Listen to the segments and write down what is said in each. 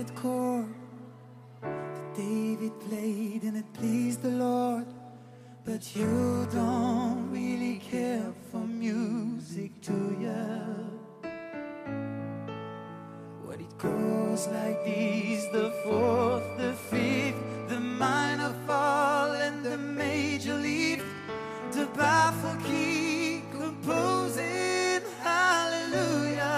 favorite chord that David played and it pleased the Lord. But you don't really care for music, do ya? Well, it goes like these: the fourth, the fifth, the minor fall and the major lift, the baffled key composing hallelujah.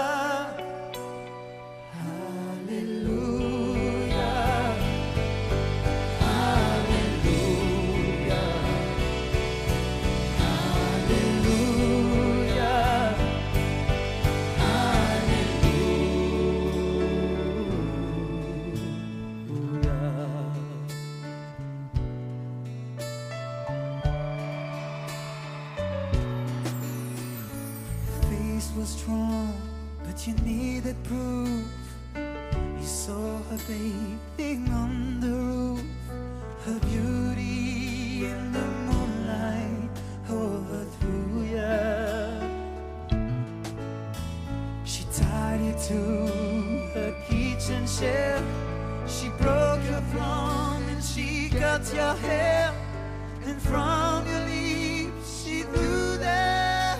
Was strong, but you needed proof. You saw her bathing on the roof, her beauty in the moonlight overthrew ya. She tied you to her kitchen shelf, she broke your throne and she cut your hair, and from your lips she threw that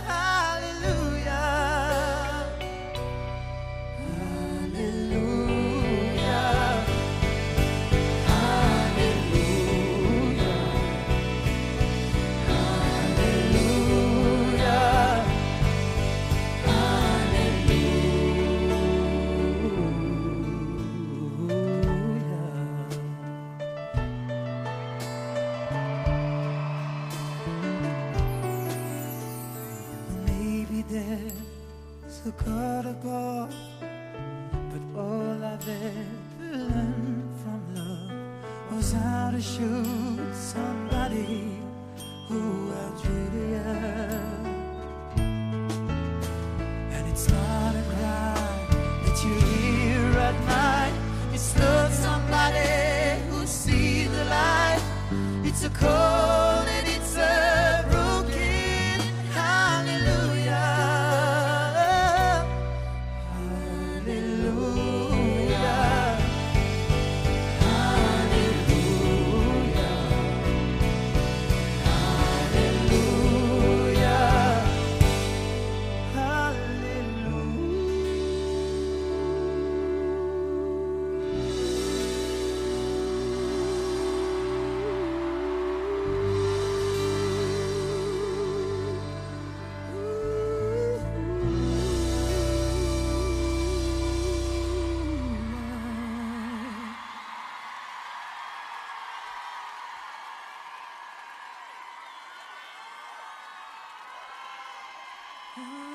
there's a God above, but all I've ever learned from love was how to shoot somebody who outdrew you. And it's not a cry that you hear at night, it's love somebody who sees the light. It's a cold and it's a broken hallelujah. Oh